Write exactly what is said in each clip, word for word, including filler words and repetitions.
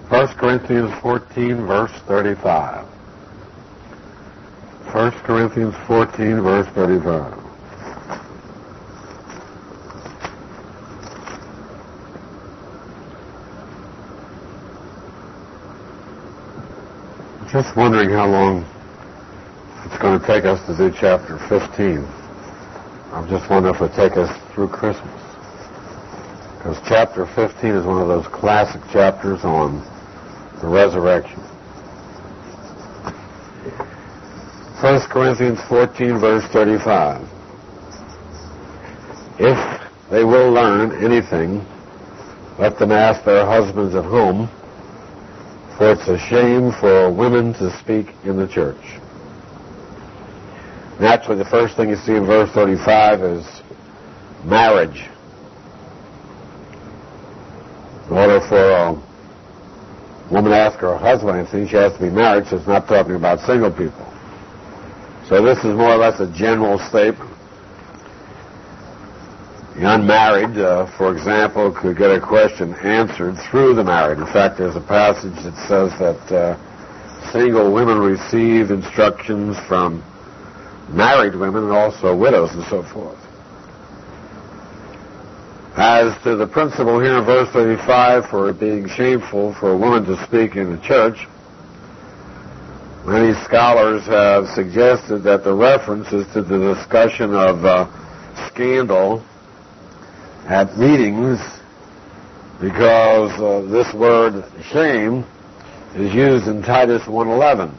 First Corinthians fourteen, verse thirty-five. First Corinthians fourteen, verse thirty-five. Just wondering how long it's going to take us to do chapter fifteen. I'm just wondering if it'll take us through Christmas. Because chapter fifteen is one of those classic chapters on the resurrection. First Corinthians fourteen, verse thirty-five. If they will learn anything, let them ask their husbands at home, for it's a shame for women to speak in the church. Naturally, the first thing you see in verse thirty-five is marriage. In order for a woman to ask her husband anything, she has to be married, so it's not talking about single people. So this is more or less a general statement. The unmarried, uh, for example, could get a question answered through the married. In fact, there's a passage that says that uh, single women receive instructions from married women and also widows and so forth. As to the principle here in verse thirty-five for it being shameful for a woman to speak in the church, many scholars have suggested that the reference is to the discussion of uh, scandal at meetings, because uh, this word shame is used in Titus one eleven,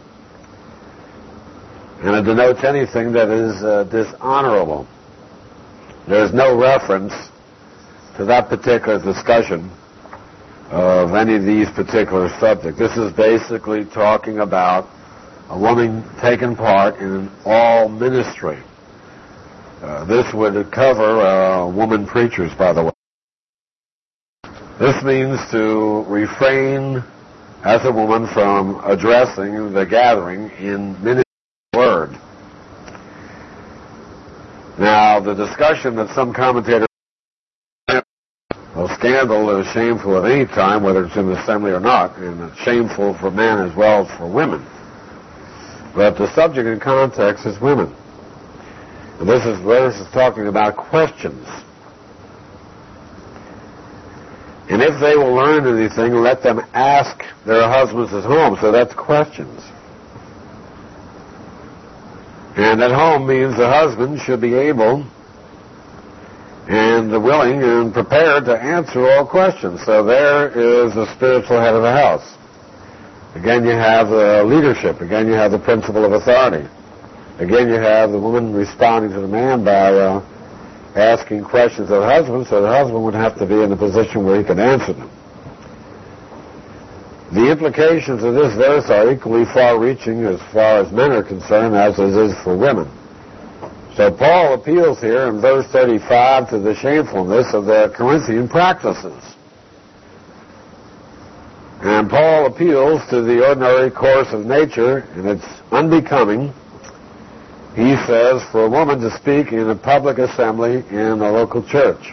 and it denotes anything that is uh, dishonorable. There's no reference to that particular discussion of any of these particular subjects. This is basically talking about a woman taking part in all ministry. Uh, this would cover uh, woman preachers, by the way. This means to refrain as a woman from addressing the gathering in ministry word. Now, the discussion that some commentators well, scandal is shameful at any time, whether it's in the assembly or not, and it's shameful for men as well as for women. But the subject in context is women. And this is where this is talking about questions. And if they will learn anything, let them ask their husbands at home. So that's questions. And at home means the husband should be able and willing and prepared to answer all questions. So there is the spiritual head of the house. Again, you have the leadership. Again, you have the principle of authority. Again, you have the woman responding to the man by uh, asking questions of the husband, so the husband would have to be in a position where he could answer them. The implications of this verse are equally far-reaching as far as men are concerned as it is for women. So Paul appeals here in verse thirty-five to the shamefulness of the Corinthian practices. And Paul appeals to the ordinary course of nature, and it's unbecoming, he says, for a woman to speak in a public assembly in a local church.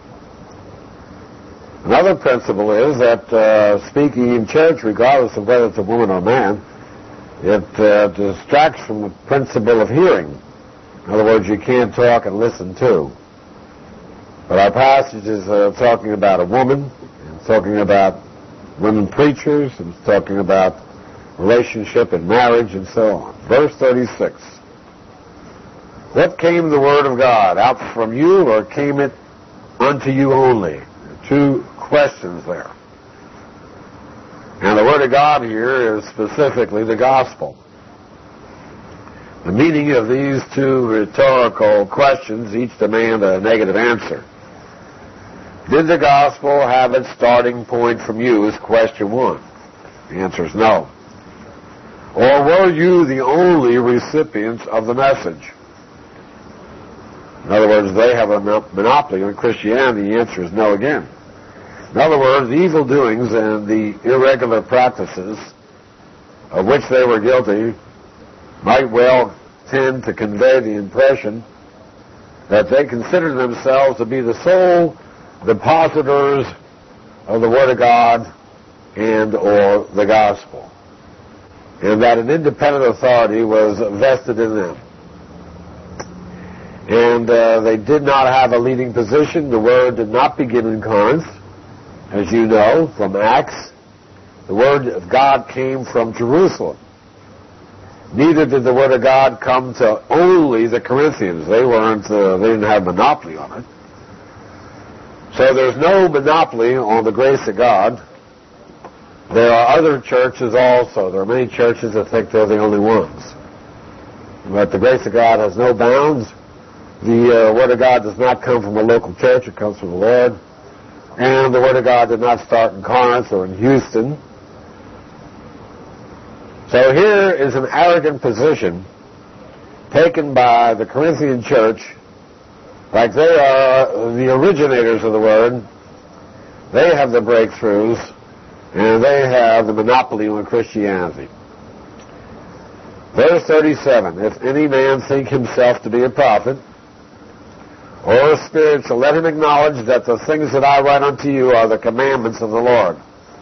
Another principle is that uh, speaking in church, regardless of whether it's a woman or a man, it uh, distracts from the principle of hearing. In other words, you can't talk and listen too. But our passage is uh, talking about a woman, and talking about women preachers, and it's talking about relationship and marriage and so on. Verse thirty-six. What came the word of God? Out from you, or came it unto you only? Two questions there. And the word of God here is specifically the gospel. The meaning of these two rhetorical questions each demand a negative answer. Did the gospel have its starting point from you is question one. The answer is no. Or were you the only recipients of the message? In other words, they have a monopoly on Christianity. The answer is no again. In other words, the evil doings and the irregular practices of which they were guilty might well tend to convey the impression that they considered themselves to be the sole depositors of the Word of God and or the gospel, and that an independent authority was vested in them. And uh, they did not have a leading position. The Word did not begin in Corinth, as you know, from Acts. The Word of God came from Jerusalem. Neither did the Word of God come to only the Corinthians. They weren't, uh, they didn't have monopoly on it. So there's no monopoly on the grace of God. There are other churches also. There are many churches that think they're the only ones. But the grace of God has no bounds. The uh, Word of God does not come from a local church. It comes from the Lord. And the Word of God did not start in Corinth or in Houston. So here is an arrogant position taken by the Corinthian church, like they are the originators of the Word. They have the breakthroughs, and they have the monopoly on Christianity. Verse thirty-seven, if any man think himself to be a prophet or spiritual, let him acknowledge that the things that I write unto you are the commandments of the Lord.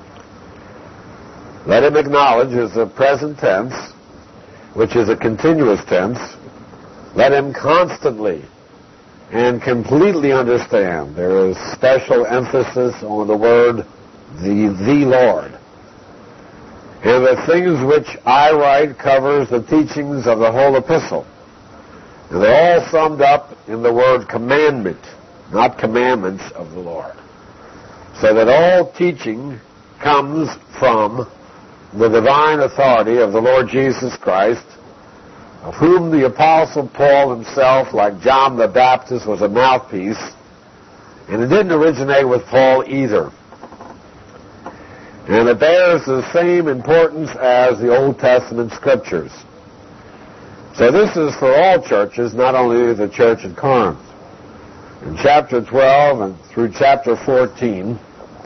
Let him acknowledge is the present tense, which is a continuous tense. Let him constantly and completely understand. There is special emphasis on the word, the, the Lord. And the things which I write covers the teachings of the whole epistle. And they're all summed up in the word commandment, not commandments of the Lord. So that all teaching comes from the divine authority of the Lord Jesus Christ, of whom the Apostle Paul himself, like John the Baptist, was a mouthpiece. And it didn't originate with Paul either. And it bears the same importance as the Old Testament scriptures. So this is for all churches, not only the church at Corinth. In chapter twelve and through chapter fourteen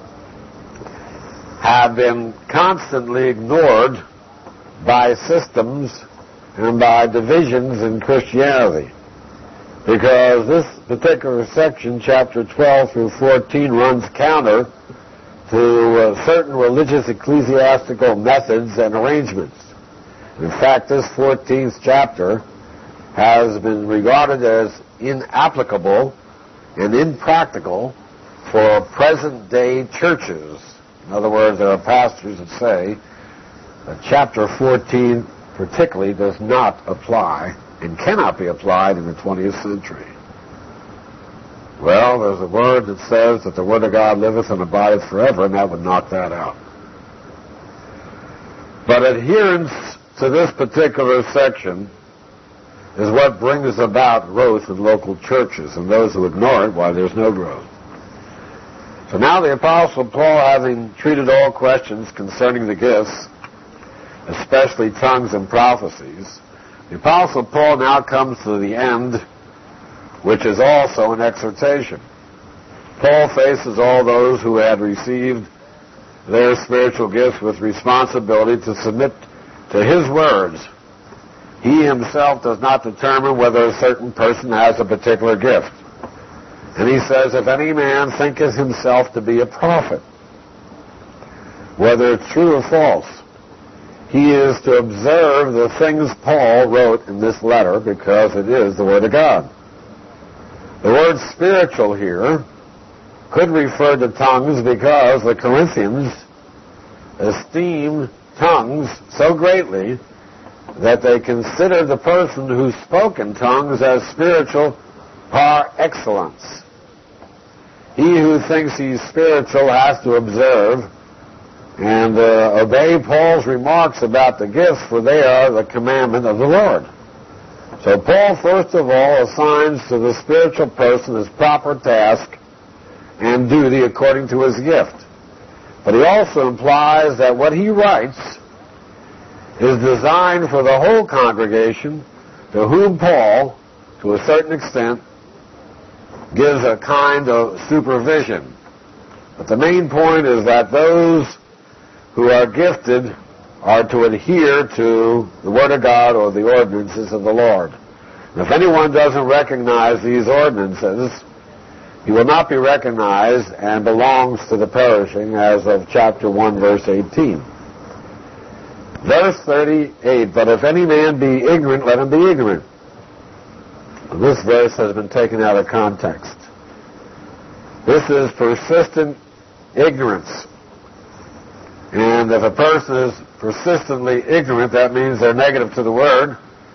have been constantly ignored by systems and by divisions in Christianity. Because this particular section, chapter twelve through fourteen, runs counter to uh, certain religious ecclesiastical methods and arrangements. In fact, this fourteenth chapter has been regarded as inapplicable and impractical for present-day churches. In other words, there are pastors that say that chapter fourteen particularly does not apply and cannot be applied in the twentieth century. Well, there's a word that says that the Word of God liveth and abideth forever, and that would knock that out. But adherence to this particular section is what brings about growth in local churches, and those who ignore it, why, there's no growth. So now the Apostle Paul, having treated all questions concerning the gifts, especially tongues and prophecies, the Apostle Paul now comes to the end, which is also an exhortation. Paul faces all those who had received their spiritual gifts with responsibility to submit to his words. He himself does not determine whether a certain person has a particular gift. And he says, if any man thinketh himself to be a prophet, whether it's true or false, he is to observe the things Paul wrote in this letter, because it is the Word of God. The word spiritual here could refer to tongues because the Corinthians esteem tongues so greatly that they consider the person who spoke in tongues as spiritual par excellence. He who thinks he's spiritual has to observe and uh, obey Paul's remarks about the gifts, for they are the commandment of the Lord. So Paul, first of all, assigns to the spiritual person his proper task and duty according to his gift. But he also implies that what he writes is designed for the whole congregation, to whom Paul, to a certain extent, gives a kind of supervision. But the main point is that those who are gifted are to adhere to the Word of God or the ordinances of the Lord. And if anyone doesn't recognize these ordinances, he will not be recognized and belongs to the perishing, as of chapter one, verse eighteen. Verse thirty-eight, but if any man be ignorant, let him be ignorant. This verse has been taken out of context. This is persistent ignorance. And if a person is persistently ignorant, that means they're negative to the Word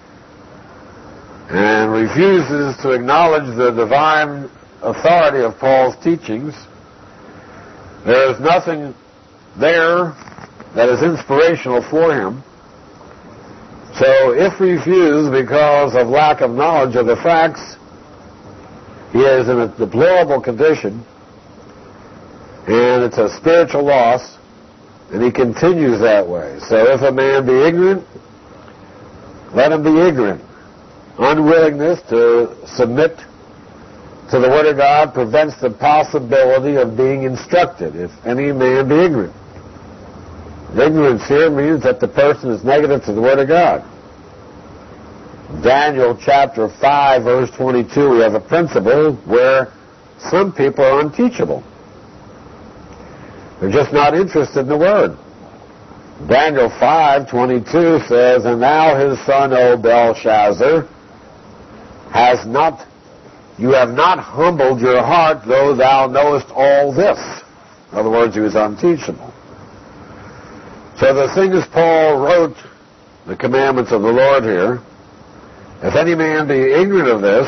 and refuses to acknowledge the divine authority of Paul's teachings. There is nothing there that is inspirational for him. So if refused because of lack of knowledge of the facts, he is in a deplorable condition, and it's a spiritual loss, and he continues that way. So if a man be ignorant, let him be ignorant. Unwillingness to submit to the Word of God prevents the possibility of being instructed, if any man be ignorant. Ignorance here means that the person is negative to the Word of God. Daniel chapter five, verse twenty-two, we have a principle where some people are unteachable. They're just not interested in the Word. Daniel five, twenty-two says, and thou his son, O Belshazzar, has not, you have not humbled your heart, though thou knowest all this. In other words, he was unteachable. So the things Paul wrote, the commandments of the Lord here, if any man be ignorant of this,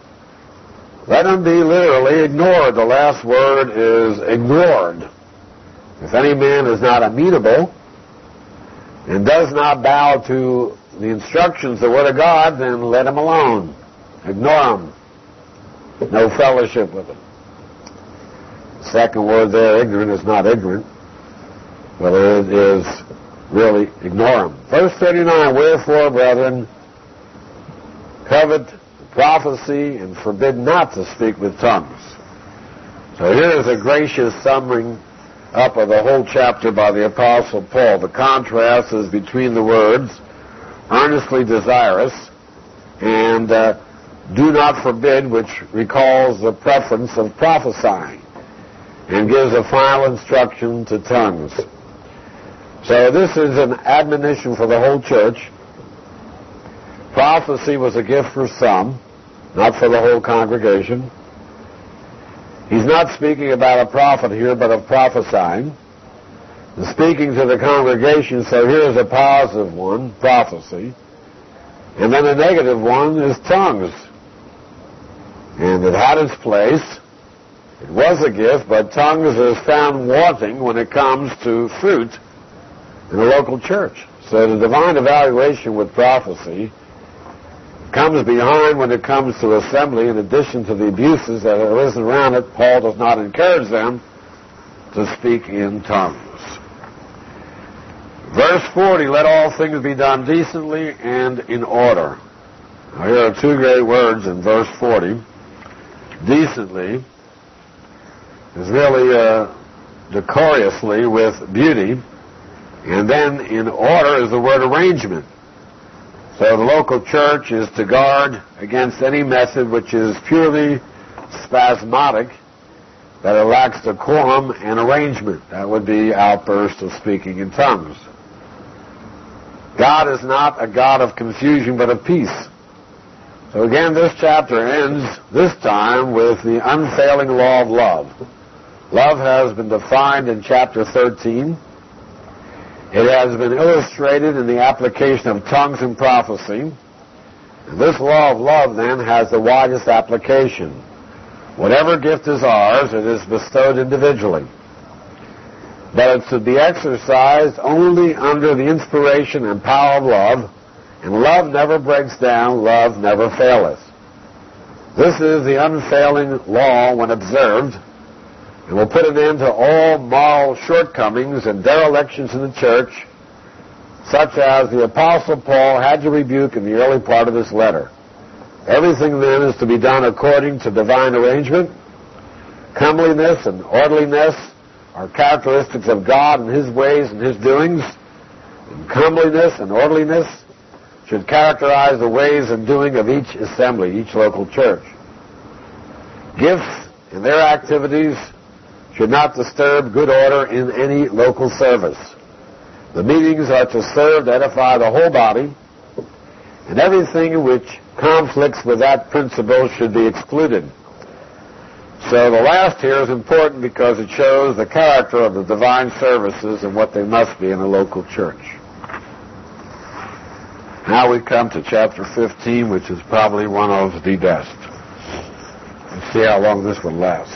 let him be literally ignored. The last word is ignored. If any man is not amenable and does not bow to the instructions, the Word of God, then let him alone. Ignore him. No fellowship with him. Second word there, ignorant, is not ignorant. But it is really ignore him. Verse thirty-nine, wherefore, brethren, covet prophecy and forbid not to speak with tongues. So here is a gracious summing up of the whole chapter by the Apostle Paul. The contrast is between the words, earnestly desirous, and uh, do not forbid, which recalls the preference of prophesying and gives a final instruction to tongues. So this is an admonition for the whole church. Prophecy was a gift for some, not for the whole congregation. He's not speaking about a prophet here, but of prophesying. And speaking to the congregation, so here's a positive one, prophecy. And then a negative one is tongues. And it had its place. It was a gift, but tongues is found wanting when it comes to fruit in a local church. So the divine evaluation with prophecy comes behind when it comes to assembly. In addition to the abuses that have arisen around it, Paul does not encourage them to speak in tongues. Verse forty, let all things be done decently and in order. Now here are two great words in verse forty. Decently is really uh, decorously with beauty, and then in order is the word arrangement. So the local church is to guard against any method which is purely spasmodic, that it lacks decorum and arrangement. That would be outbursts of speaking in tongues. God is not a God of confusion, but of peace. So again, this chapter ends this time with the unfailing law of love. Love has been defined in chapter thirteen. It has been illustrated in the application of tongues and prophecy. And this law of love, then, has the widest application. Whatever gift is ours, it is bestowed individually. But it's to be exercised only under the inspiration and power of love, and love never breaks down, love never faileth. This is the unfailing law when observed, and will put an end to all moral shortcomings and derelictions in the church, such as the Apostle Paul had to rebuke in the early part of this letter. Everything then is to be done according to divine arrangement. Comeliness and orderliness are characteristics of God and His ways and His doings. And comeliness and orderliness should characterize the ways and doing of each assembly, each local church. Gifts and their activities should not disturb good order in any local service. The meetings are to serve to edify the whole body, and everything which conflicts with that principle should be excluded. So the last here is important because it shows the character of the divine services and what they must be in a local church. Now we come to chapter fifteen, which is probably one of the best. Let's see how long this one lasts.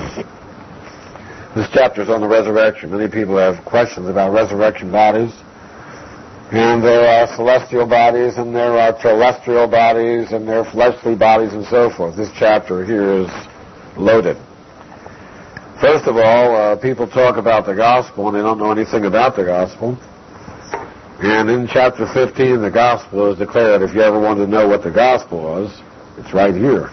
This chapter is on the resurrection. Many people have questions about resurrection bodies. And there are celestial bodies, and there are terrestrial bodies, and there are fleshly bodies, and so forth. This chapter here is loaded. First of all, uh, people talk about the gospel, and they don't know anything about the gospel. And in chapter fifteen, the gospel is declared. If you ever wanted to know what the gospel was, it's right here.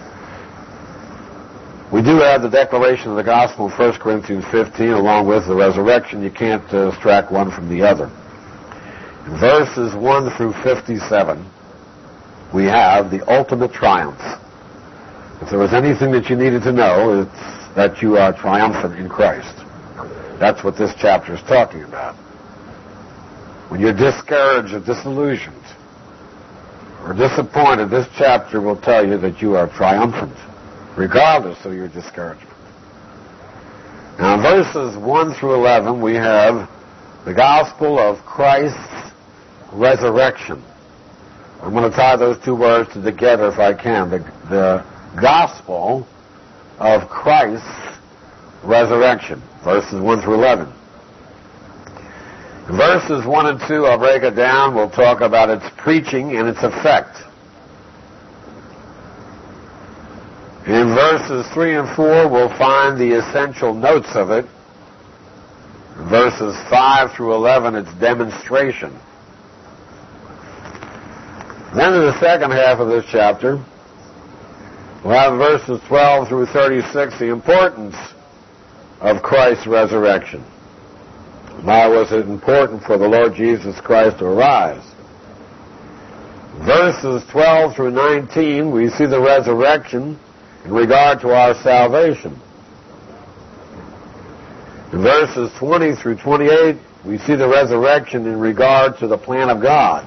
We do have the declaration of the gospel in First Corinthians fifteen, along with the resurrection. You can't uh, extract one from the other. In verses one through fifty-seven, we have the ultimate triumph. If there was anything that you needed to know, it's that you are triumphant in Christ. That's what this chapter is talking about. When you're discouraged or disillusioned or disappointed, this chapter will tell you that you are triumphant, regardless of your discouragement. Now, in verses one through eleven, we have the gospel of Christ's resurrection. I'm going to tie those two words together if I can. The, the gospel of Christ's resurrection, verses one through eleven. In verses one and two, I'll break it down. We'll talk about its preaching and its effect. In verses three and four, we'll find the essential notes of it. In verses five through eleven, its demonstration. Then in the second half of this chapter, we'll have verses twelve through thirty-six, the importance of Christ's resurrection. Why was it important for the Lord Jesus Christ to arise? Verses twelve through nineteen, we see the resurrection in regard to our salvation. In verses twenty through twenty-eight, we see the resurrection in regard to the plan of God.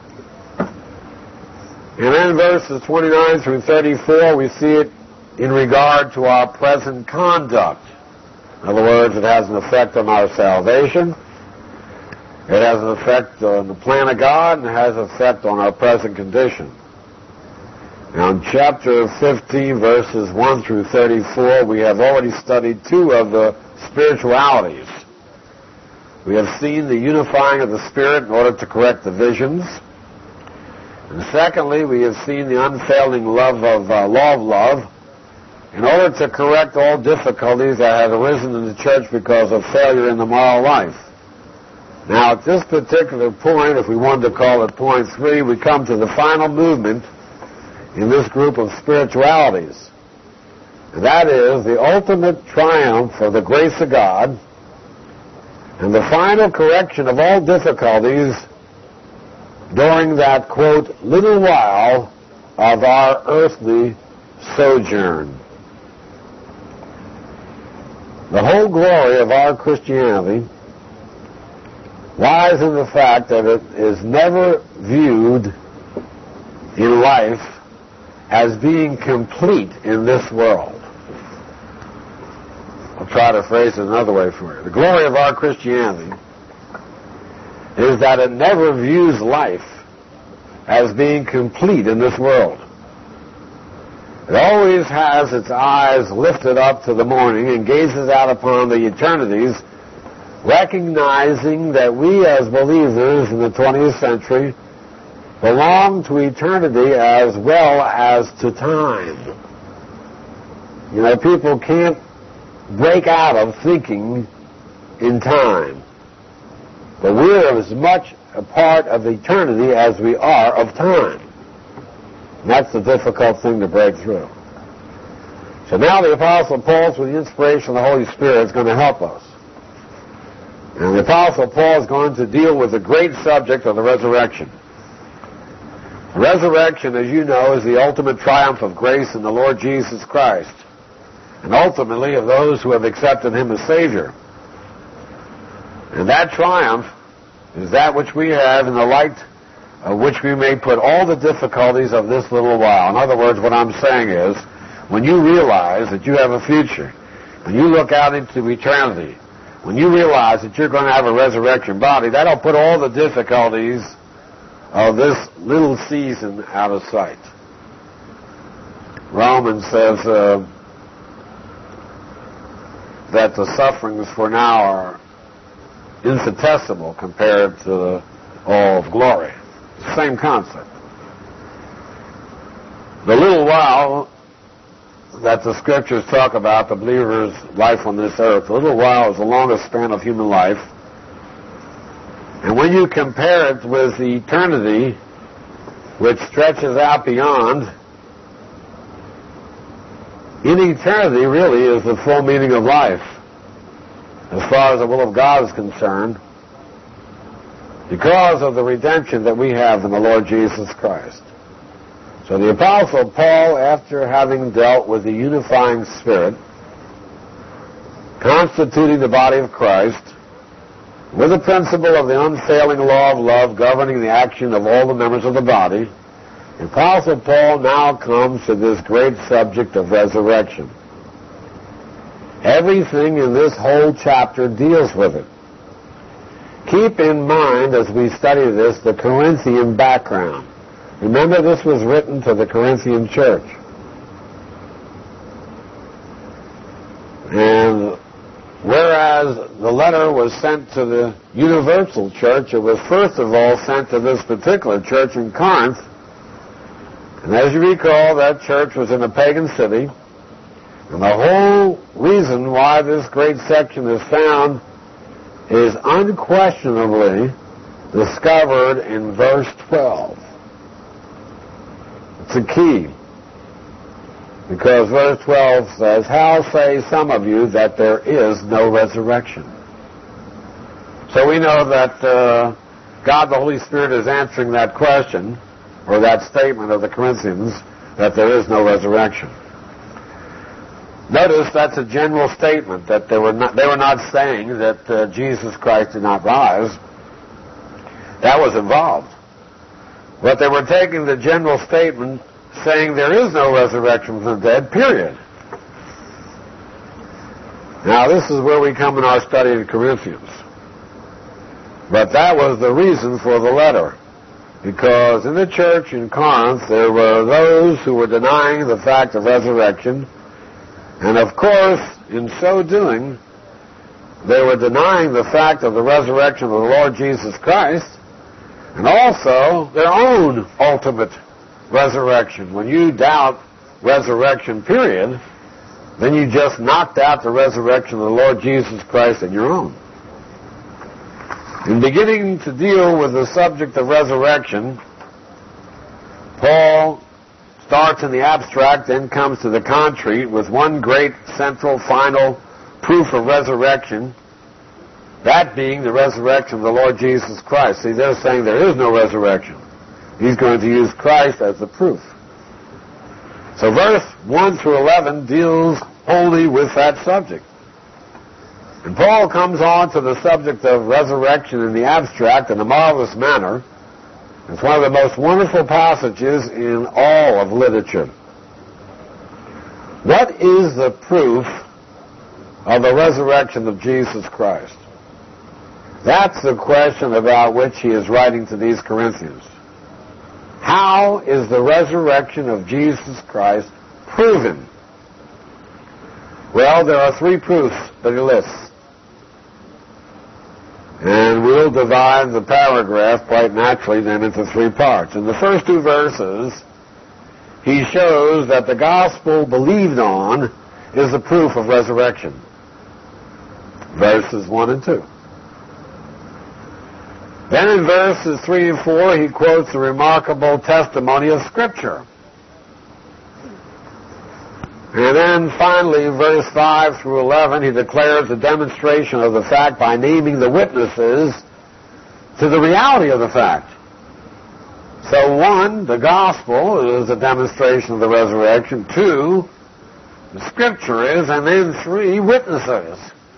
And then verses twenty-nine through thirty-four, we see it in regard to our present conduct. In other words, it has an effect on our salvation, it has an effect on the plan of God, and it has an effect on our present condition. Now, in chapter fifteen, verses one through thirty-four, we have already studied two of the spiritualities. We have seen the unifying of the Spirit in order to correct the visions. And secondly, we have seen the unfailing love of uh, law of love in order to correct all difficulties that have arisen in the church because of failure in the moral life. Now, at this particular point, if we wanted to call it point three, we come to the final movement in this group of spiritualities. And that is the ultimate triumph of the grace of God and the final correction of all difficulties during that, quote, little while of our earthly sojourn. The whole glory of our Christianity lies in the fact that it is never viewed in life as being complete in this world. I'll try to phrase it another way for you. The glory of our Christianity is that it never views life as being complete in this world. It always has its eyes lifted up to the morning and gazes out upon the eternities, recognizing that we as believers in the twentieth century belong to eternity as well as to time. You know, people can't break out of thinking in time. But we're as much a part of eternity as we are of time. And that's the difficult thing to break through. So now the Apostle Paul, through the inspiration of the Holy Spirit, is going to help us. And the Apostle Paul is going to deal with the great subject of the resurrection. The resurrection, as you know, is the ultimate triumph of grace in the Lord Jesus Christ. and ultimately of those who have accepted him as Savior. And that triumph is that which we have in the light of which we may put all the difficulties of this little while. In other words, what I'm saying is, when you realize that you have a future, when you look out into eternity, when you realize that you're going to have a resurrection body, that'll put all the difficulties of this little season out of sight. Romans says uh, that the sufferings for now are infinitesimal compared to the all of glory. Same concept. The little while that the scriptures talk about the believer's life on this earth, the little while is the longest span of human life. And when you compare it with the eternity, which stretches out beyond, in eternity really is the full meaning of life, as far as the will of God is concerned, because of the redemption that we have in the Lord Jesus Christ. So the Apostle Paul, after having dealt with the unifying Spirit, constituting the body of Christ, with the principle of the unfailing law of love governing the action of all the members of the body, the Apostle Paul now comes to this great subject of resurrection. Everything in this whole chapter deals with it. Keep in mind, as we study this, the Corinthian background. Remember, this was written to the Corinthian church. And whereas the letter was sent to the universal church, it was first of all sent to this particular church in Corinth. And as you recall, that church was in a pagan city. And the whole reason why this great section is found is unquestionably discovered in verse twelve. It's a key. Because verse twelve says, "How say some of you that there is no resurrection?" So we know that uh, God the Holy Spirit is answering that question, or that statement of the Corinthians, that there is no resurrection. Notice that's a general statement, that they were not, they were not saying that uh, Jesus Christ did not rise. That was involved. But they were taking the general statement saying there is no resurrection from the dead, period. Now, this is where we come in our study in Corinthians. But that was the reason for the letter. Because in the church in Corinth, there were those who were denying the fact of resurrection. And of course, in so doing, they were denying the fact of the resurrection of the Lord Jesus Christ, and also their own ultimate resurrection. When you doubt resurrection, period, then you just knocked out the resurrection of the Lord Jesus Christ and your own. In beginning to deal with the subject of resurrection, Paul starts in the abstract, then comes to the concrete with one great central final proof of resurrection, that being the resurrection of the Lord Jesus Christ. See, they're saying there is no resurrection. He's going to use Christ as the proof. So verse one through eleven deals wholly with that subject. And Paul comes on to the subject of resurrection in the abstract in a marvelous manner. It's one of the most wonderful passages in all of literature. What is the proof of the resurrection of Jesus Christ? That's the question about which he is writing to these Corinthians. How is the resurrection of Jesus Christ proven? Well, there are three proofs that he lists. And we'll divide the paragraph quite naturally then into three parts. In the first two verses, he shows that the gospel believed on is the proof of resurrection. Verses one and two. Then in verses three and four, he quotes the remarkable testimony of Scripture. And then finally, verse five through eleven, he declares a demonstration of the fact by naming the witnesses to the reality of the fact. So one, the gospel is a demonstration of the resurrection. Two, the Scripture is, and then three witnesses.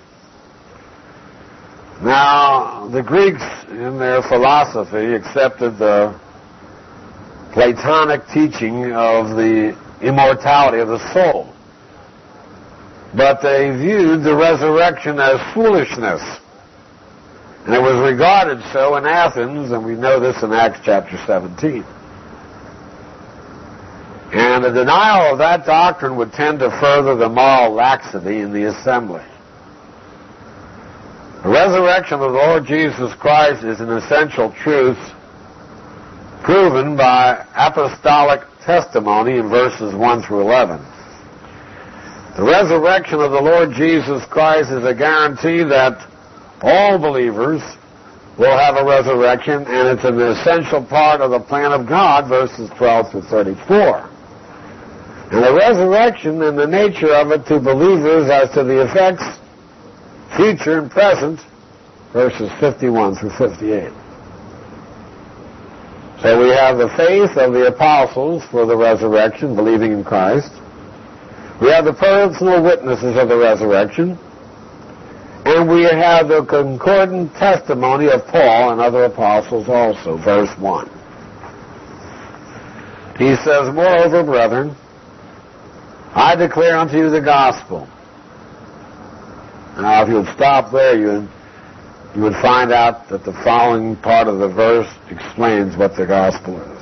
Now, the Greeks, in their philosophy, accepted the Platonic teaching of the immortality of the soul. But they viewed the resurrection as foolishness. And it was regarded so in Athens, and we know this in Acts chapter seventeen. And the denial of that doctrine would tend to further the moral laxity in the assembly. The resurrection of the Lord Jesus Christ is an essential truth proven by apostolic testimony in verses one through eleven. The resurrection of the Lord Jesus Christ is a guarantee that all believers will have a resurrection, and it's an essential part of the plan of God, verses twelve through thirty-four. And the resurrection and the nature of it to believers as to the effects, future and present, verses fifty-one through fifty-eight. So we have the faith of the apostles for the resurrection, believing in Christ. We have the personal witnesses of the resurrection. And we have the concordant testimony of Paul and other apostles also, verse one. He says, "Moreover, brethren, I declare unto you the gospel." Now, if you would stop there, you would, you would find out that the following part of the verse explains what the gospel is.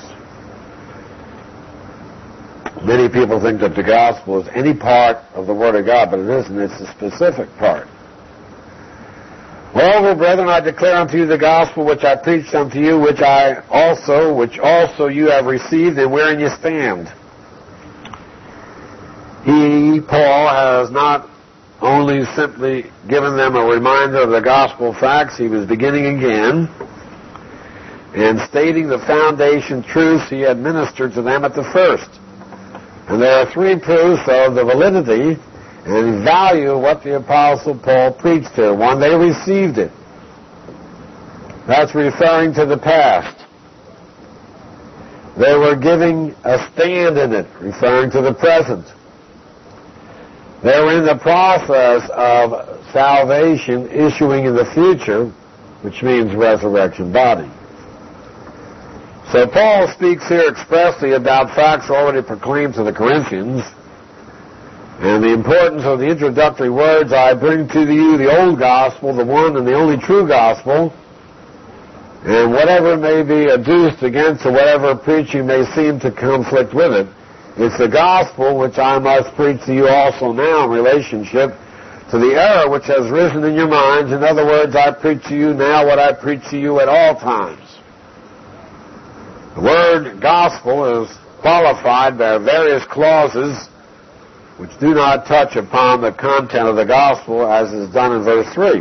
Many people think that the gospel is any part of the Word of God, but it isn't. It's a specific part. "Moreover, brethren, I declare unto you the gospel which I preached unto you, which I also, which also you have received, and wherein you stand." He, Paul, has not only simply given them a reminder of the gospel facts, he was beginning again and stating the foundation truths he had ministered to them at the first. And there are three proofs of the validity and value of what the Apostle Paul preached here. One, they received it. That's referring to the past. They were giving a stand in it, referring to the present. They were in the process of salvation issuing in the future, which means resurrection body. So Paul speaks here expressly about facts already proclaimed to the Corinthians, and the importance of the introductory words, "I bring to you the old gospel, the one and the only true gospel," and whatever may be adduced against or whatever preaching may seem to conflict with it, it's the gospel which I must preach to you also now in relationship to the error which has risen in your minds. In other words, I preach to you now what I preach to you at all times. The word gospel is qualified by various clauses which do not touch upon the content of the gospel, as is done in verse three,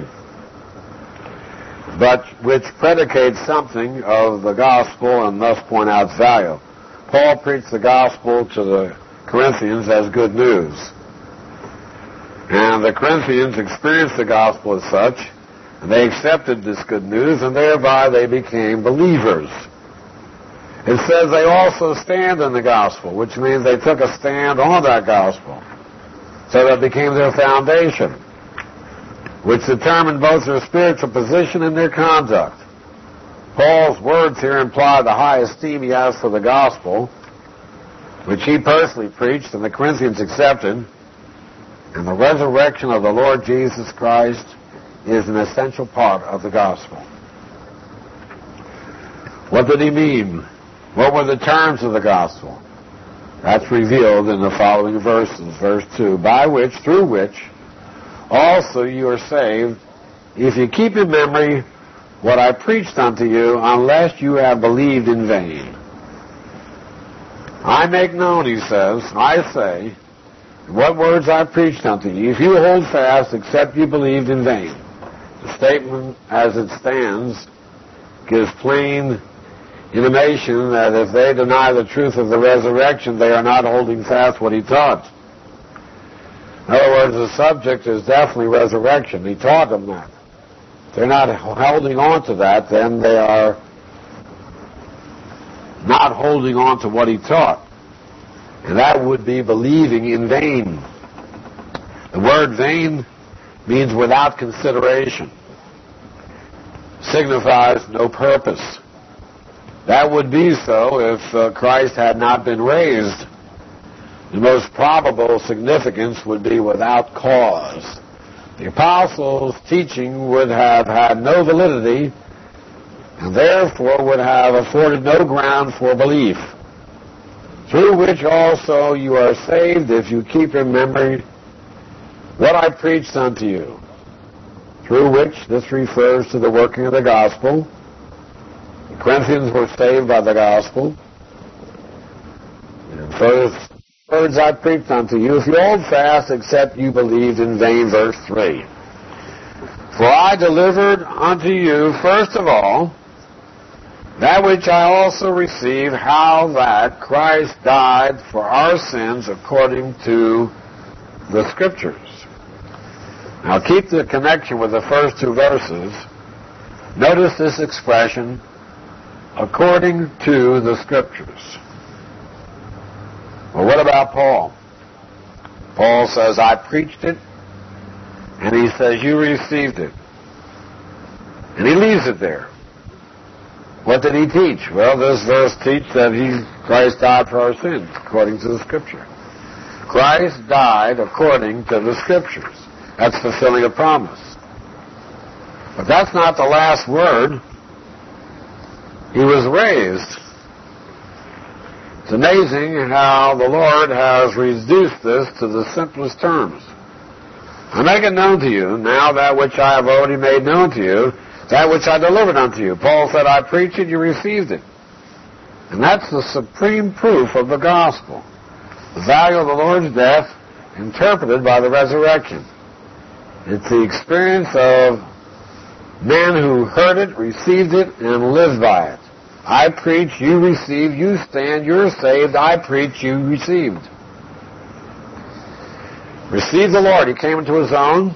but which predicates something of the gospel and thus point out its value. Paul preached the gospel to the Corinthians as good news. And the Corinthians experienced the gospel as such, and they accepted this good news, and thereby they became believers. It says they also stand in the gospel, which means they took a stand on that gospel. So that became their foundation, which determined both their spiritual position and their conduct. Paul's words here imply the high esteem he has for the gospel, which he personally preached and the Corinthians accepted, and the resurrection of the Lord Jesus Christ is an essential part of the gospel. What did he mean? What were the terms of the gospel? That's revealed in the following verses. Verse two, "By which, through which, also you are saved, if you keep in memory what I preached unto you, unless you have believed in vain." I make known, he says, I say, what words I preached unto you, if you hold fast, except you believed in vain. The statement as it stands gives plain intimation that if they deny the truth of the resurrection, they are not holding fast what he taught. In other words, the subject is definitely resurrection. He taught them that. If they're not holding on to that, then they are not holding on to what he taught. And that would be believing in vain. The word vain means without consideration, signifies no purpose. That would be so if uh, Christ had not been raised. The most probable significance would be without cause. The apostles' teaching would have had no validity and therefore would have afforded no ground for belief, through which also you are saved if you keep in memory what I preached unto you, through which this refers to the working of the gospel. The Corinthians were saved by the gospel. And first words I preached unto you, if you hold fast, except you believed in vain, verse three. For I delivered unto you, first of all, that which I also received, how that Christ died for our sins according to the Scriptures. Now keep the connection with the first two verses. Notice this expression, according to the Scriptures. Well, what about Paul? Paul says, I preached it, and he says, you received it. And he leaves it there. What did he teach? Well, this verse teaches that he, Christ died for our sins, according to the Scripture. Christ died according to the Scriptures. That's fulfilling a promise. But that's not the last word. He was raised. It's amazing how the Lord has reduced this to the simplest terms. I make it known to you, now that which I have already made known to you, that which I delivered unto you. Paul said, I preached it, you received it. And that's the supreme proof of the gospel. The value of the Lord's death interpreted by the resurrection. It's the experience of men who heard it, received it, and lived by it. I preach, you receive, you stand, you're saved. I preach, you received. Receive the Lord. He came into his own,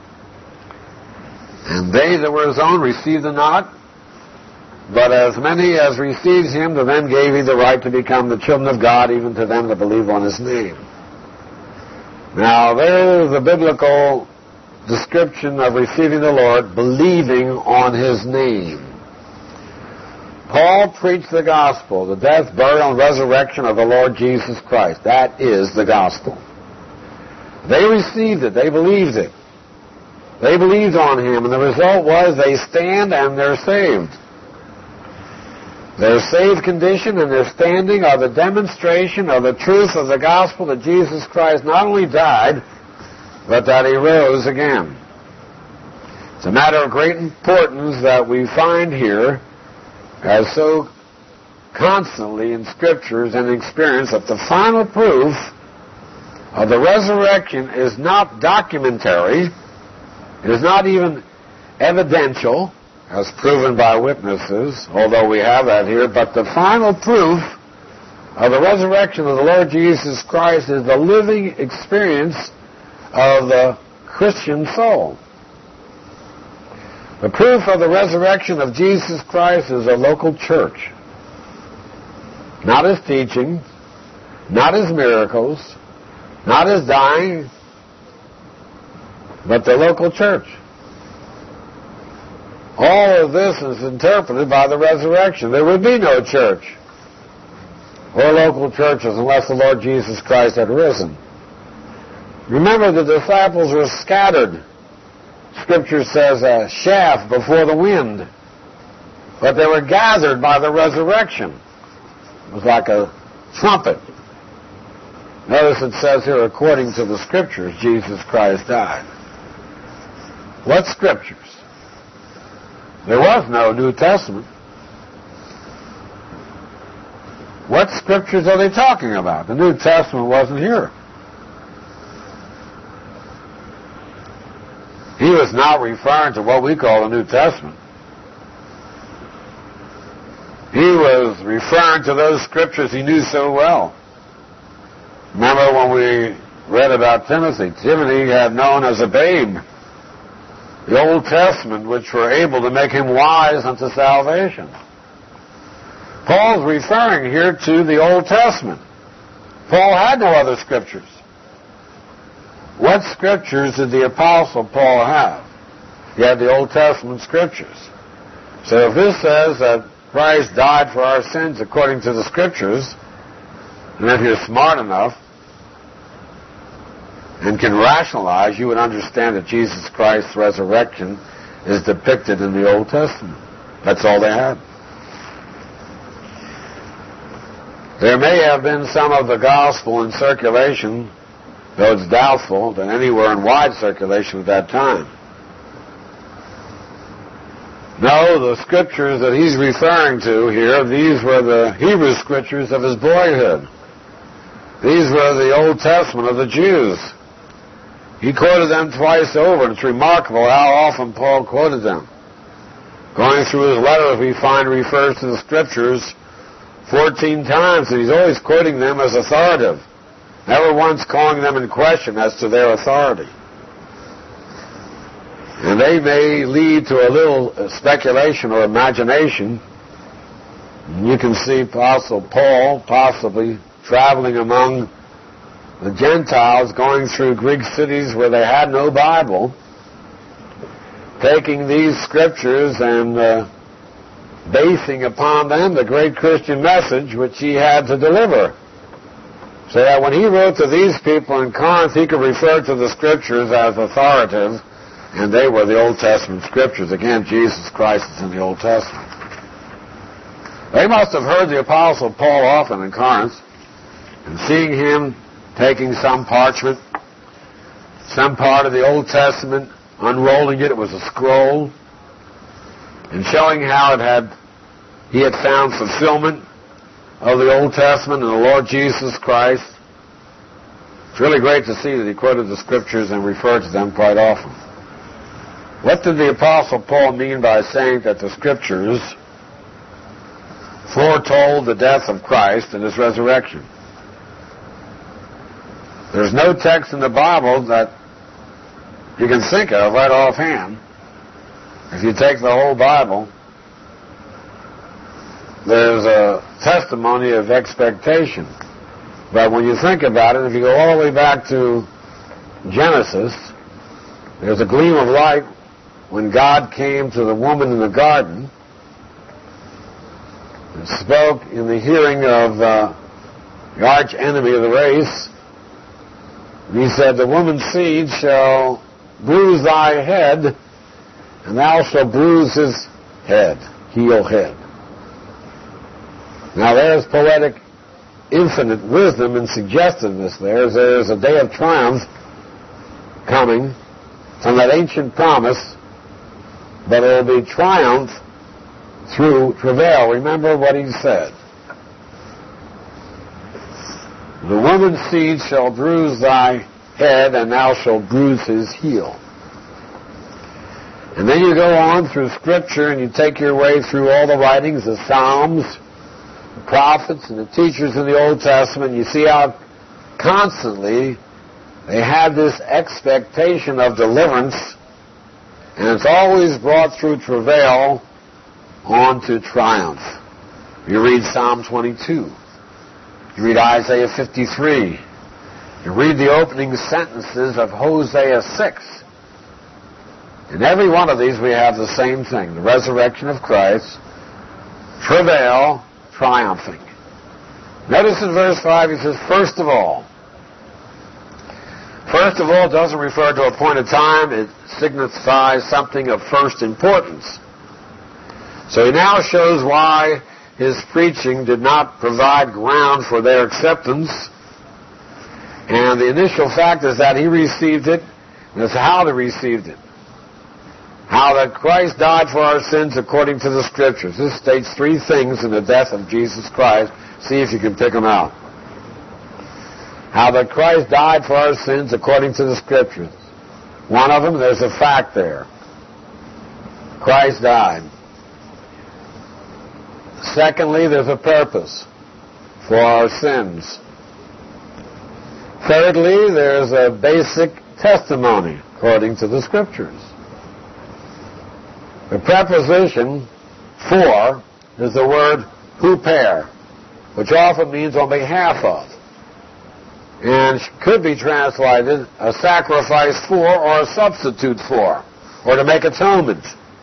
and they that were his own received him not. But as many as received him, to them gave he the right to become the children of God, even to them that believe on his name. Now, there's the biblical description of receiving the Lord, believing on his name. Paul preached the gospel, the death, burial, and resurrection of the Lord Jesus Christ. That is the gospel. They received it. They believed it. They believed on him, and the result was they stand and they're saved. Their saved condition and their standing are the demonstration of the truth of the gospel that Jesus Christ not only died, but that he rose again. It's a matter of great importance that we find here, as so constantly in Scriptures and experience, that the final proof of the resurrection is not documentary, it is not even evidential, as proven by witnesses, although we have that here, but the final proof of the resurrection of the Lord Jesus Christ is the living experience of the Christian soul. The proof of the resurrection of Jesus Christ is a local church. Not his teaching, not his miracles, not his dying, but the local church. All of this is interpreted by the resurrection. There would be no church or local churches unless the Lord Jesus Christ had risen. Remember, the disciples were scattered. Scripture says a shaft before the wind. But they were gathered by the resurrection. It was like a trumpet. Notice it says here, according to the Scriptures, Jesus Christ died. What Scriptures? There was no New Testament. What Scriptures are they talking about? The New Testament wasn't here. He was not referring to what we call the New Testament. He was referring to those Scriptures he knew so well. Remember when we read about Timothy? Timothy had known as a babe the Old Testament, which were able to make him wise unto salvation. Paul's referring here to the Old Testament. Paul had no other Scriptures. what scriptures did the Apostle Paul have? He had the Old Testament scriptures. So if this says that Christ died for our sins according to the scriptures, and if you're smart enough and can rationalize, you would understand that Jesus Christ's resurrection is depicted in the Old Testament. That's all they had. There may have been some of the gospel in circulation, though it's doubtful that any were in wide circulation at that time. No, the scriptures that he's referring to here, these were the Hebrew scriptures of his boyhood. These were the Old Testament of the Jews. He quoted them twice over, and it's remarkable how often Paul quoted them. Going through his letters, we find he refers to the scriptures fourteen times, and he's always quoting them as authoritative, never once calling them in question as to their authority. And they may lead to a little speculation or imagination. You can see Apostle Paul possibly traveling among the Gentiles, going through Greek cities where they had no Bible, taking these scriptures and uh, basing upon them the great Christian message which he had to deliver. So that when he wrote to these people in Corinth, he could refer to the scriptures as authoritative, and they were the Old Testament scriptures. Again, Jesus Christ is in the Old Testament. They must have heard the Apostle Paul often in Corinth, and seeing him taking some parchment, some part of the Old Testament, unrolling it, it was a scroll, and showing how it had, he had found fulfillment of the Old Testament in the Lord Jesus Christ. It's really great to see that he quoted the scriptures and referred to them quite often. What did the Apostle Paul mean by saying that the scriptures foretold the death of Christ and his resurrection? There's no text in the Bible that you can think of right offhand. If you take the whole Bible, there's a testimony of expectation. But when you think about it, if you go all the way back to Genesis, there's a gleam of light when God came to the woman in the garden and spoke in the hearing of uh, the arch enemy of the race. And he said, the woman's seed shall bruise thy head, and thou shalt bruise his head, heel head. Now there's poetic infinite wisdom and suggestiveness there. There's a day of triumph coming from that ancient promise, but it will be triumph through travail. Remember what he said. The woman's seed shall bruise thy head, and thou shalt bruise his heel. And then you go on through Scripture, and you take your way through all the writings, the Psalms, the prophets, and the teachers in the Old Testament. You see how constantly they have this expectation of deliverance, and it's always brought through travail on to triumph. You read Psalm twenty-two. You read Isaiah fifty-three. You read the opening sentences of Hosea six. In every one of these we have the same thing, the resurrection of Christ, travail, triumphing. Notice in verse five he says, first of all. First of all doesn't refer to a point of time, it signifies something of first importance. So he now shows why his preaching did not provide ground for their acceptance. And the initial fact is that he received it, and it's how they received it. How that Christ died for our sins according to the Scriptures. This states three things in the death of Jesus Christ. See if you can pick them out. How that Christ died for our sins according to the Scriptures. One of them, there's a fact there. Christ died. Secondly, there's a purpose for our sins. Thirdly, there's a basic testimony according to the Scriptures. The preposition for is the word huper, which often means on behalf of. and could be translated a sacrifice for or a substitute for, or to make atonement.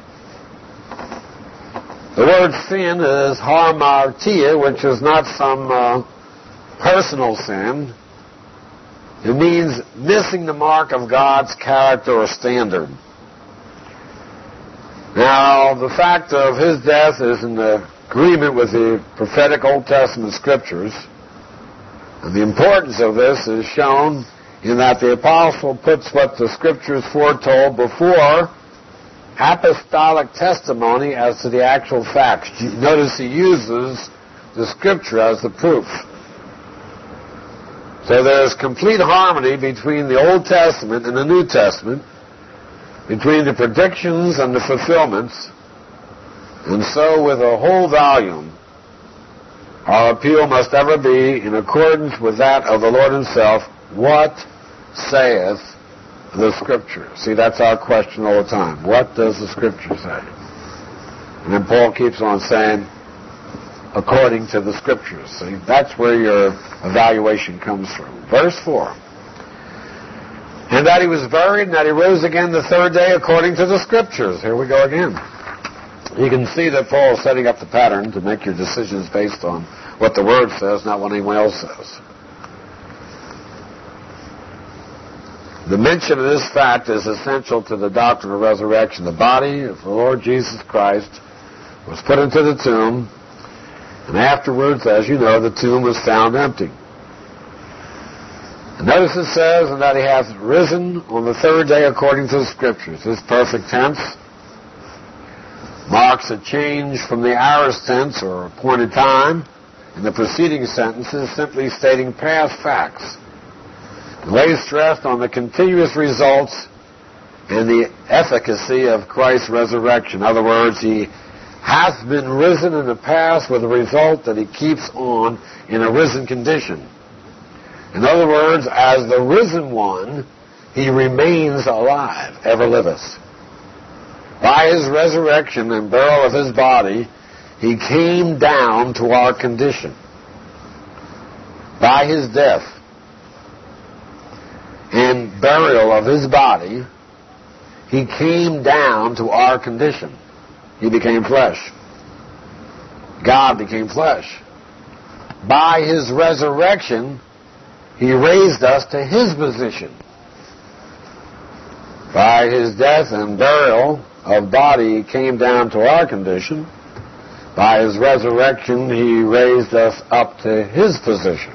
The word sin is hamartia, which is not some uh, personal sin. It means missing the mark of God's character or standard. Now, the fact of his death is in agreement with the prophetic Old Testament scriptures. And the importance of this is shown in that the apostle puts what the scriptures foretold before apostolic testimony as to the actual facts. Notice he uses the scripture as the proof. So there's complete harmony between the Old Testament and the New Testament, between the predictions and the fulfillments. And so with a whole volume, our appeal must ever be in accordance with that of the Lord himself. What saith the Scripture? See, that's our question all the time. What does the Scripture say? And then Paul keeps on saying, according to the Scriptures. See, that's where your evaluation comes from. Verse four. And that he was buried, and that he rose again the third day according to the Scriptures. Here we go again. You can see that Paul is setting up the pattern to make your decisions based on what the Word says, not what anyone else says. The mention of this fact is essential to the doctrine of resurrection. The body of the Lord Jesus Christ was put into the tomb, and afterwards, as you know, the tomb was found empty. And notice it says, and that he hath risen on the third day according to the Scriptures. This perfect tense marks a change from the aorist tense, or appointed time, in the preceding sentences, simply stating past facts. It lays stress on the continuous results and the efficacy of Christ's resurrection. In other words, he hath been risen in the past with the result that he keeps on in a risen condition. In other words, as the risen one, he remains alive, ever liveth. By his resurrection and burial of his body, he came down to our condition. By his death and burial of his body, he came down to our condition. He became flesh. God became flesh. By his resurrection, he raised us to his position. By his death and burial of body, he came down to our condition. By his resurrection, he raised us up to his position.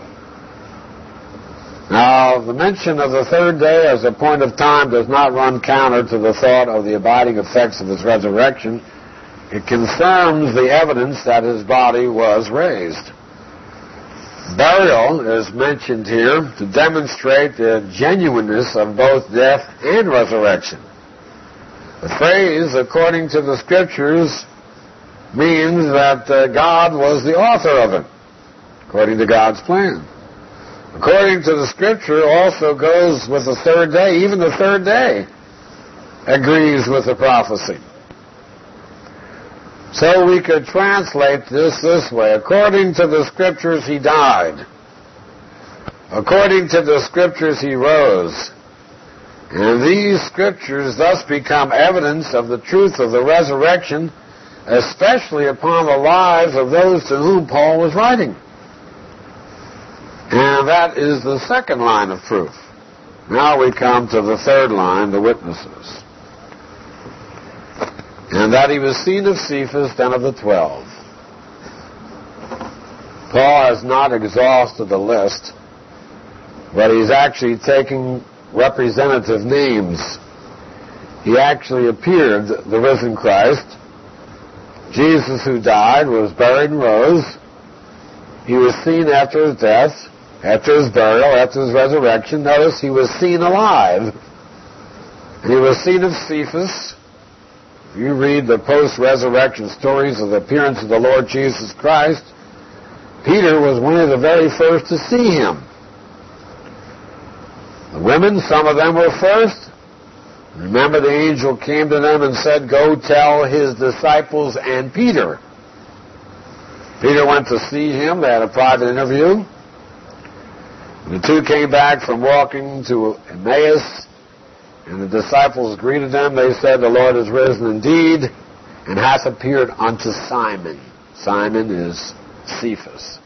Now, the mention of the third day as a point of time does not run counter to the thought of the abiding effects of his resurrection. It confirms the evidence that his body was raised. Burial is mentioned here to demonstrate the genuineness of both death and resurrection. The phrase, according to the Scriptures, means that uh, God was the author of it, according to God's plan. According to the Scripture, also goes with the third day. Even the third day agrees with the prophecy. So we could translate this this way. According to the Scriptures, he died. According to the Scriptures, he rose. And these Scriptures thus become evidence of the truth of the resurrection, especially upon the lives of those to whom Paul was writing. And that is the second line of proof. Now we come to the third line, the witnesses. And that he was seen of Cephas, then of the twelve. Paul has not exhausted the list, but he's actually taking representative names. He actually appeared, the risen Christ. Jesus, who died, was buried and rose. He was seen after his death, after his burial, after his resurrection. Notice he was seen alive. And he was seen of Cephas. If you read the post-resurrection stories of the appearance of the Lord Jesus Christ, Peter was one of the very first to see him. The women, some of them were first. Remember, the angel came to them and said, "Go tell his disciples and Peter." Peter went to see him. They had a private interview. The two came back from walking to Emmaus, and the disciples greeted them. They said, "The Lord is risen indeed, and hath appeared unto Simon." Simon is Cephas.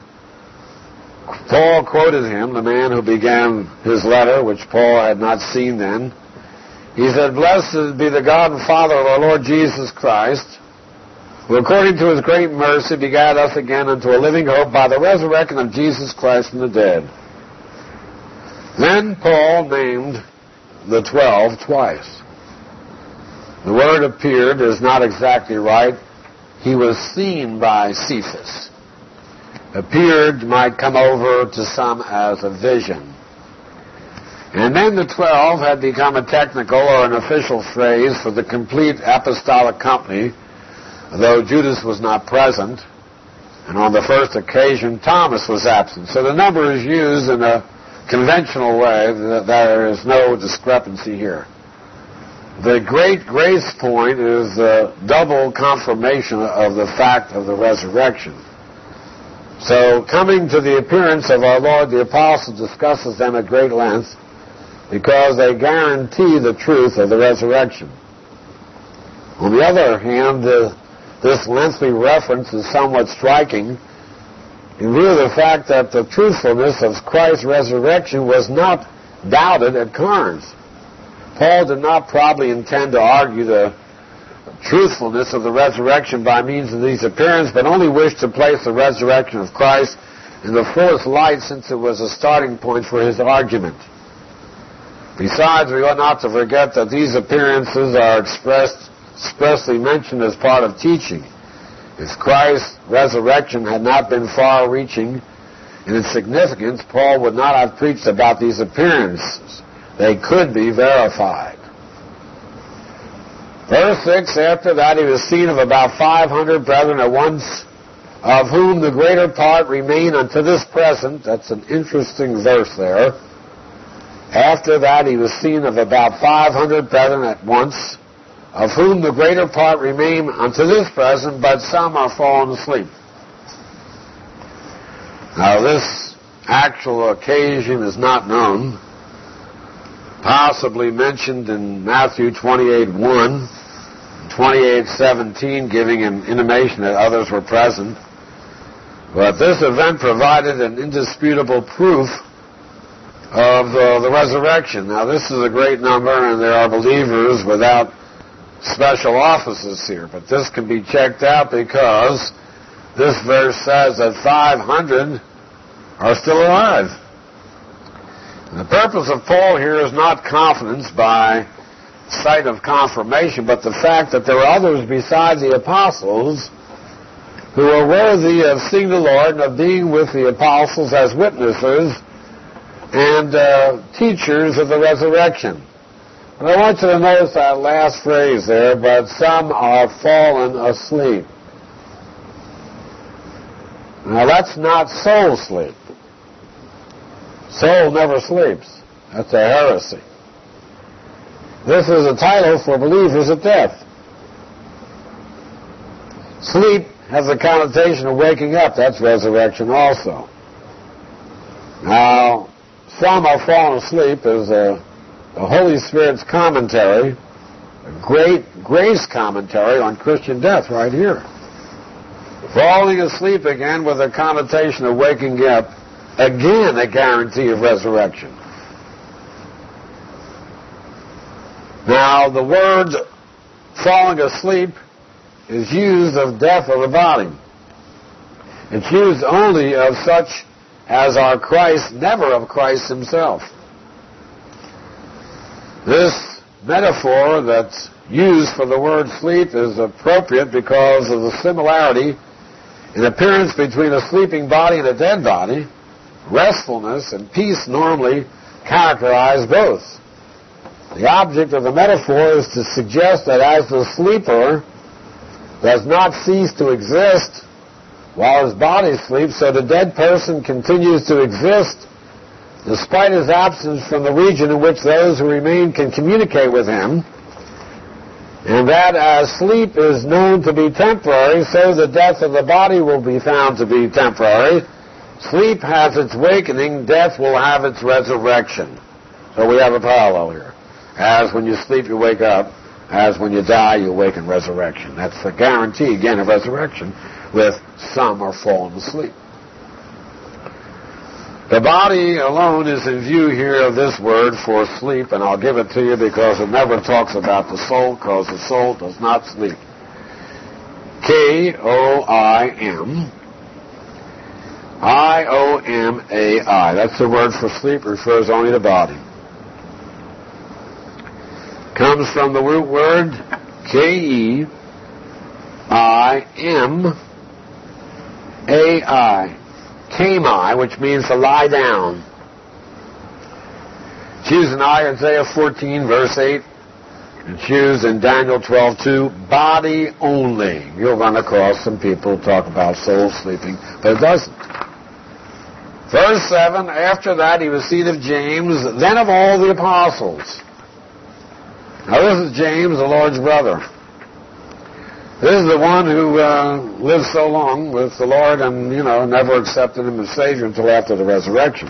Paul quoted him, the man who began his letter, which Paul had not seen then. He said, "Blessed be the God and Father of our Lord Jesus Christ, who according to his great mercy begat us again unto a living hope by the resurrection of Jesus Christ from the dead." Then Paul named the twelve twice. The word "appeared" is not exactly right. He was seen by Cephas. Appeared might come over to some as a vision. And then the twelve had become a technical or an official phrase for the complete apostolic company, though Judas was not present, and on the first occasion Thomas was absent. So the number is used in a conventional way. That there is no discrepancy here. The great grace point is the double confirmation of the fact of the resurrection. So coming to the appearance of our Lord, the apostle discusses them at great length because they guarantee the truth of the resurrection. On the other hand, uh, this lengthy reference is somewhat striking in view of the fact that the truthfulness of Christ's resurrection was not doubted at Corinth. Paul did not probably intend to argue the truthfulness of the resurrection by means of these appearances, but only wished to place the resurrection of Christ in the fullest light, since it was a starting point for his argument. Besides, we ought not to forget that these appearances are expressed, expressly mentioned as part of teaching. If Christ's resurrection had not been far-reaching in its significance, Paul would not have preached about these appearances. They could be verified. Verse six, after that he was seen of about five hundred brethren at once, of whom the greater part remain unto this present. That's an interesting verse there. After that he was seen of about five hundred brethren at once, of whom the greater part remain unto this present, but some are fallen asleep. Now this actual occasion is not known, possibly mentioned in Matthew twenty-eight one, twenty-eight seventeen, giving an intimation that others were present. But this event provided an indisputable proof of the, the resurrection. Now this is a great number, and there are believers without special offices here, but this can be checked out because this verse says that five hundred are still alive. And the purpose of Paul here is not confidence by sight of confirmation, but the fact that there are others besides the apostles who are worthy of seeing the Lord and of being with the apostles as witnesses and uh, teachers of the resurrection. And I want you to notice that last phrase there, but some are fallen asleep. Now that's not soul sleep. Soul never sleeps. That's a heresy. This is a title for believers at death. Sleep has a connotation of waking up. That's resurrection also. Now, some are fallen asleep is a, the Holy Spirit's commentary, a great grace commentary on Christian death right here. Falling asleep again with a connotation of waking up, again a guarantee of resurrection. Now, the word falling asleep is used of death of the body. It's used only of such as are Christ, never of Christ himself. This metaphor that's used for the word sleep is appropriate because of the similarity in appearance between a sleeping body and a dead body. Restfulness and peace normally characterize both. The object of the metaphor is to suggest that as the sleeper does not cease to exist while his body sleeps, so the dead person continues to exist despite his absence from the region in which those who remain can communicate with him, and that as sleep is known to be temporary, so the death of the body will be found to be temporary. sleep has its wakening, death will have its resurrection. So we have a parallel here. As when you sleep, you wake up. As when you die, you awaken resurrection. That's the guarantee, again, of resurrection, with some are fallen asleep. The body alone is in view here of this word for sleep, and I'll give it to you because it never talks about the soul, because the soul does not sleep. K O I M I O M A I. That's the word for sleep, refers only to body. Comes from the root word K E I M A I. Kami, which means to lie down. Choose in Isaiah fourteen, verse eight, and choose in Daniel twelve two, body only. You'll run across some people who talk about soul sleeping, but it doesn't. Verse seven, after that he was seen of James, then of all the apostles. Now this is James, the Lord's brother. This is the one who uh, lived so long with the Lord and, you know, never accepted him as Savior until after the resurrection.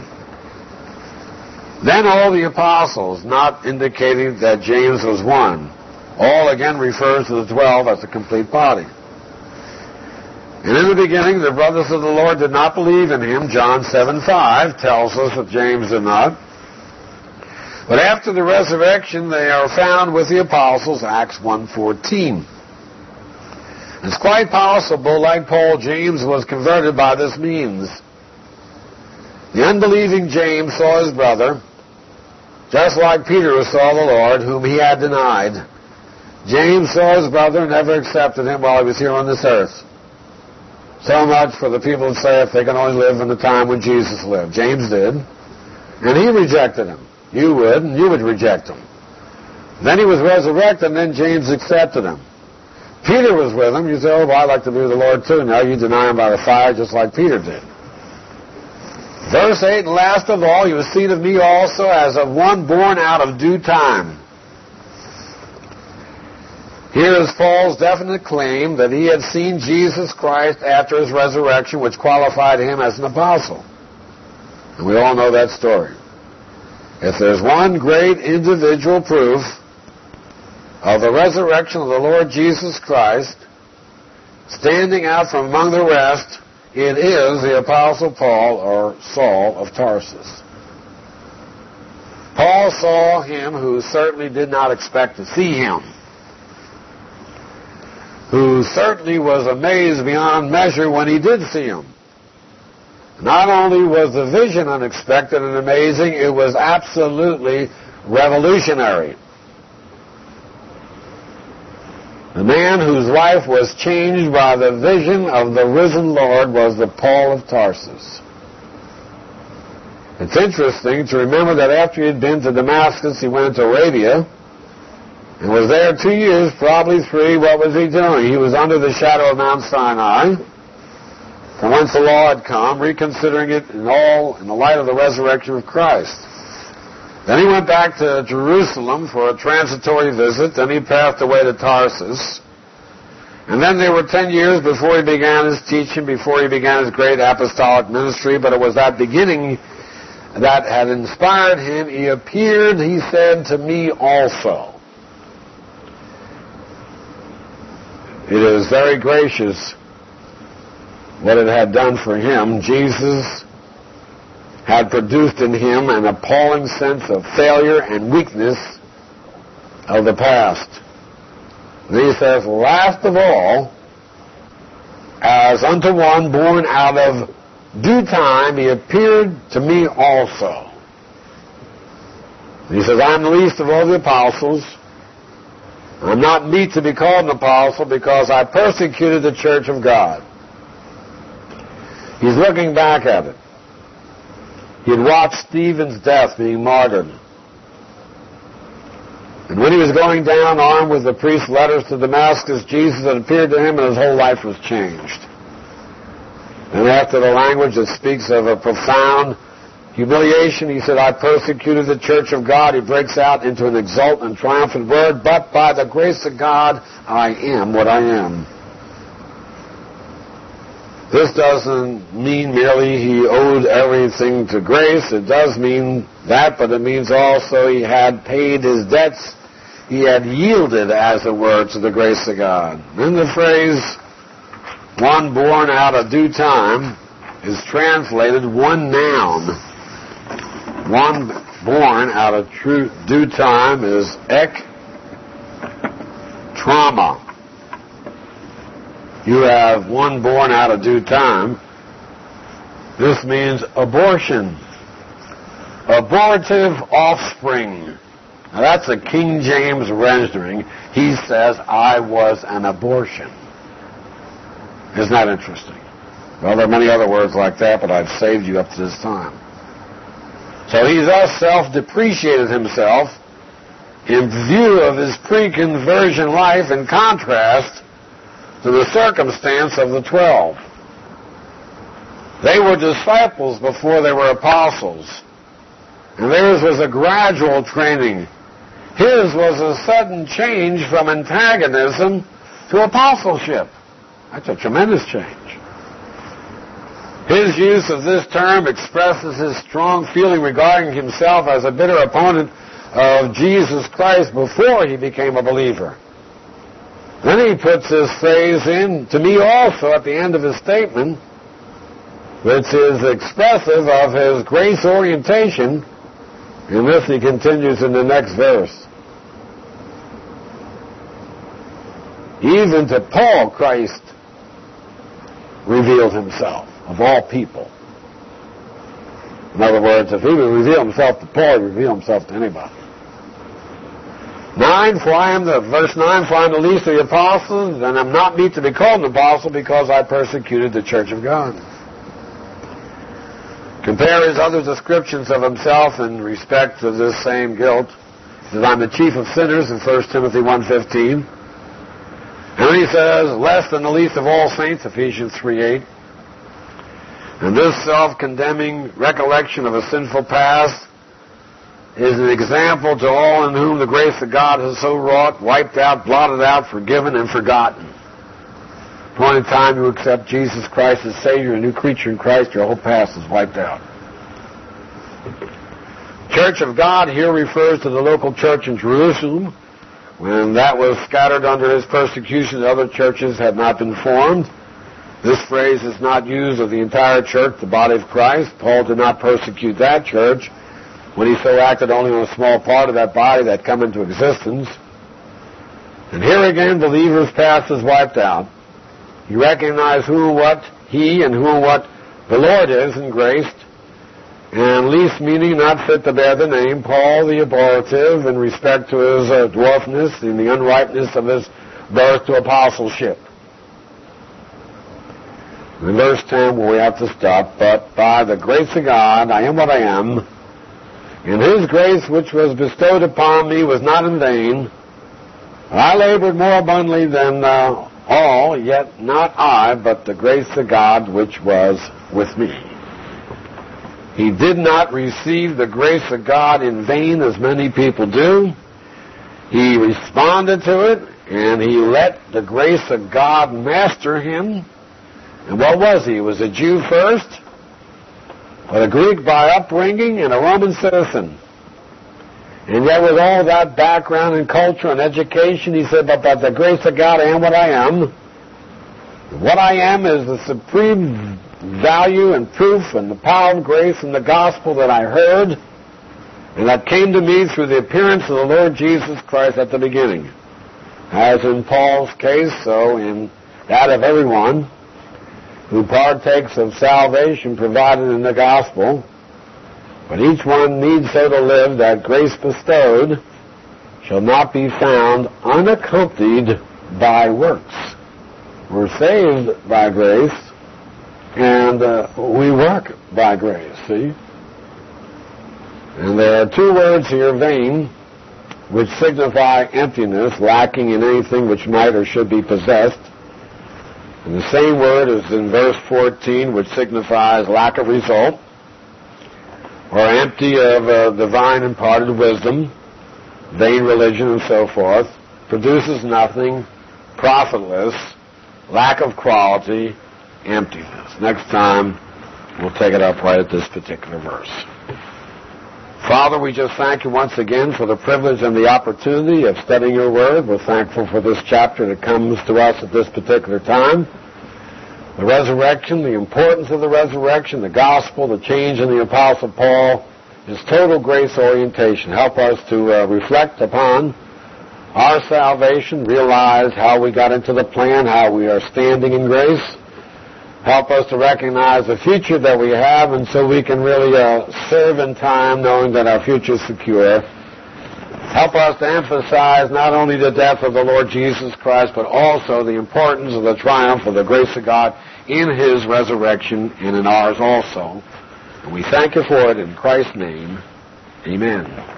Then all the apostles, not indicating that James was one. All again refers to the twelve as a complete body. And in the beginning, the brothers of the Lord did not believe in him. John seven five tells us that James did not. But after the resurrection, they are found with the apostles, Acts one fourteen. It's quite possible, like Paul, James was converted by this means. The unbelieving James saw his brother, just like Peter saw the Lord, whom he had denied. James saw his brother and never accepted him while he was here on this earth. So much for the people who say if they can only live in the time when Jesus lived. James did. And he rejected him. You would, and you would reject him. Then he was resurrected, and then James accepted him. Peter was with him. You say, oh, well, I'd like to be with the Lord too. Now you deny him by the fire just like Peter did. Verse eight, and last of all, you have seen of me also as of one born out of due time. Here is Paul's definite claim that he had seen Jesus Christ after his resurrection, which qualified him as an apostle. And we all know that story. If there's one great individual proof of the resurrection of the Lord Jesus Christ, standing out from among the rest, it is the Apostle Paul, or Saul of Tarsus. Paul saw him who certainly did not expect to see him, who certainly was amazed beyond measure when he did see him. Not only was the vision unexpected and amazing, it was absolutely revolutionary. The man whose life was changed by the vision of the risen Lord was the Paul of Tarsus. It's interesting to remember that after he had been to Damascus, he went to Arabia and was there two years, probably three. What was he doing? He was under the shadow of Mount Sinai, from whence the law had come, reconsidering it in all in the light of the resurrection of Christ. Then he went back to Jerusalem for a transitory visit. Then he passed away to Tarsus. And then there were ten years before he began his teaching, before he began his great apostolic ministry. But it was that beginning that had inspired him. He appeared, he said, to me also. It is very gracious what it had done for him. Jesus had produced in him an appalling sense of failure and weakness of the past. And he says, last of all, as unto one born out of due time, he appeared to me also. And he says, I'm the least of all the apostles. I'm not meet to be called an apostle because I persecuted the church of God. He's looking back at it. He had watched Stephen's death, being martyred. And when he was going down armed with the priest's letters to Damascus, Jesus had appeared to him and his whole life was changed. And after the language that speaks of a profound humiliation, he said, I persecuted the church of God. He breaks out into an exultant and triumphant word, but by the grace of God, I am what I am. This doesn't mean merely he owed everything to grace. It does mean that, but it means also he had paid his debts. He had yielded, as it were, to the grace of God. Then the phrase, one born out of due time, is translated one noun. One born out of true due time is ek trauma. You have one born out of due time. This means abortion. Abortive offspring. Now that's a King James rendering. He says, I was an abortion. Isn't that interesting? Well, there are many other words like that, but I've saved you up to this time. So he thus self-depreciated himself in view of his pre-conversion life in contrast to the circumstance of the twelve. They were disciples before they were apostles, and theirs was a gradual training. His was a sudden change from antagonism to apostleship. That's a tremendous change. His use of this term expresses his strong feeling regarding himself as a bitter opponent of Jesus Christ before he became a believer. Then he puts this phrase in, to me also, at the end of his statement, which is expressive of his grace orientation, and this he continues in the next verse. Even to Paul, Christ revealed himself, of all people. In other words, if he would reveal himself to Paul, he would reveal himself to anybody. Nine, for I am the, verse nine, for I am the least of the apostles, and am not meet to be called an apostle because I persecuted the church of God. Compare his other descriptions of himself in respect to this same guilt, that I'm the chief of sinners in First Timothy one fifteen. And then he says, less than the least of all saints, Ephesians three eight. And this self-condemning recollection of a sinful past is an example to all in whom the grace of God has so wrought, wiped out, blotted out, forgiven, and forgotten. The point in time you accept Jesus Christ as Savior, a new creature in Christ, your whole past is wiped out. Church of God here refers to the local church in Jerusalem. When that was scattered under his persecution, other churches had not been formed. This phrase is not used of the entire church, the body of Christ. Paul did not persecute that church when he so acted only on a small part of that body that come into existence. And here again, believers' past is wiped out. You recognize who and what he and who and what the Lord is in grace, and least meaning not fit to bear the name, Paul the abortive in respect to his uh, dwarfness and the unripeness of his birth to apostleship. In verse ten, where we have to stop, but by the grace of God I am what I am, and his grace which was bestowed upon me was not in vain. I labored more abundantly than uh, all, yet not I, but the grace of God which was with me. He did not receive the grace of God in vain, as many people do. He responded to it, and he let the grace of God master him. And what was he? He was a Jew first, but a Greek by upbringing, and a Roman citizen. And yet with all that background and culture and education, he said, but by the grace of God I am what I am. What I am is the supreme value and proof and the power of grace and the gospel that I heard, and that came to me through the appearance of the Lord Jesus Christ at the beginning. As in Paul's case, so in that of everyone who partakes of salvation provided in the gospel. But each one needs so to live that grace bestowed shall not be found unaccompanied by works. We're saved by grace, and uh, we work by grace, see? And there are two words here, vain, which signify emptiness, lacking in anything which might or should be possessed. And the same word is in verse fourteen, which signifies lack of result, or empty of uh, divine imparted wisdom, vain religion, and so forth, produces nothing, profitless, lack of quality, emptiness. Next time, we'll take it up right at this particular verse. Father, we just thank you once again for the privilege and the opportunity of studying your word. We're thankful for this chapter that comes to us at this particular time. The resurrection, the importance of the resurrection, the gospel, the change in the Apostle Paul is total grace orientation. Help us to uh, reflect upon our salvation, realize how we got into the plan, how we are standing in grace. Help us to recognize the future that we have, and so we can really uh, serve in time knowing that our future is secure. Help us to emphasize not only the death of the Lord Jesus Christ, but also the importance of the triumph of the grace of God in his resurrection and in ours also. And we thank you for it in Christ's name. Amen.